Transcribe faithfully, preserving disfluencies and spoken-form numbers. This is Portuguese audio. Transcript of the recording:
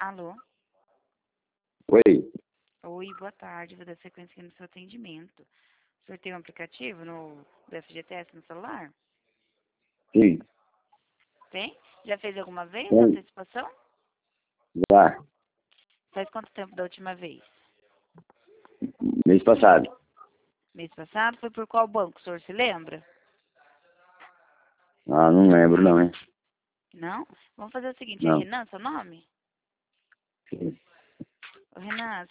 Alô? Oi. Oi, boa tarde. Vou dar sequência aqui no seu atendimento. O senhor tem um aplicativo no, do F G T S no celular? Sim. Tem? Já fez alguma vez a Tem. antecipação? Já. Faz quanto tempo da última vez? Mês passado. Mês passado? Foi por qual banco? O senhor se lembra? Ah, não lembro não, hein? Não? Vamos fazer o seguinte, é Não. Renan seu nome? Sim. Ô, Renan,